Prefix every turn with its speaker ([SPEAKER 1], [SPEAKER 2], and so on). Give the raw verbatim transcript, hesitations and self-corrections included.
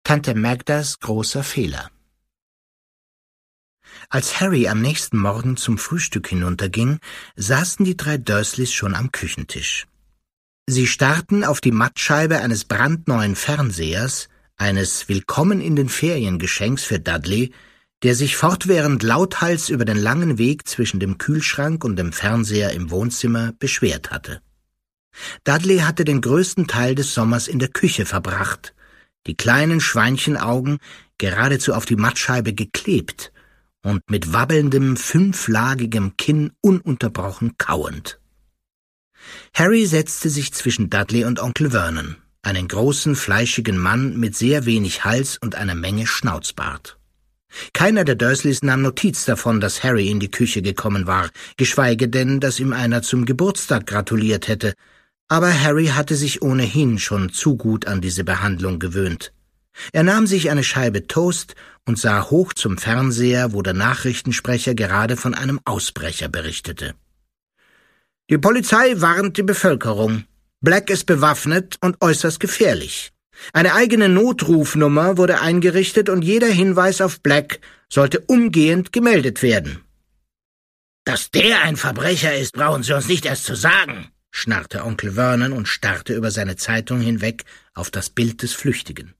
[SPEAKER 1] Tante Magdas großer Fehler. Als Harry am nächsten Morgen zum Frühstück hinunterging, saßen die drei Dursleys schon am Küchentisch. Sie starrten auf die Mattscheibe eines brandneuen Fernsehers, eines Willkommen-in-den-Ferien-Geschenks für Dudley, der sich fortwährend lauthals über den langen Weg zwischen dem Kühlschrank und dem Fernseher im Wohnzimmer beschwert hatte. Dudley hatte den größten Teil des Sommers in der Küche verbracht, die kleinen Schweinchenaugen geradezu auf die Mattscheibe geklebt und mit wabbelndem, fünflagigem Kinn ununterbrochen kauend. Harry setzte sich zwischen Dudley und Onkel Vernon, einen großen, fleischigen Mann mit sehr wenig Hals und einer Menge Schnauzbart. Keiner der Dursleys nahm Notiz davon, dass Harry in die Küche gekommen war, geschweige denn, dass ihm einer zum Geburtstag gratuliert hätte, aber Harry hatte sich ohnehin schon zu gut an diese Behandlung gewöhnt. Er nahm sich eine Scheibe Toast und sah hoch zum Fernseher, wo der Nachrichtensprecher gerade von einem Ausbrecher berichtete. Die Polizei warnt die Bevölkerung. Black ist bewaffnet und äußerst gefährlich. Eine eigene Notrufnummer wurde eingerichtet und jeder Hinweis auf Black sollte umgehend gemeldet werden. »Dass der ein Verbrecher ist, brauchen Sie uns nicht erst zu sagen«, schnarrte Onkel Vernon und starrte über seine Zeitung hinweg auf das Bild des Flüchtigen.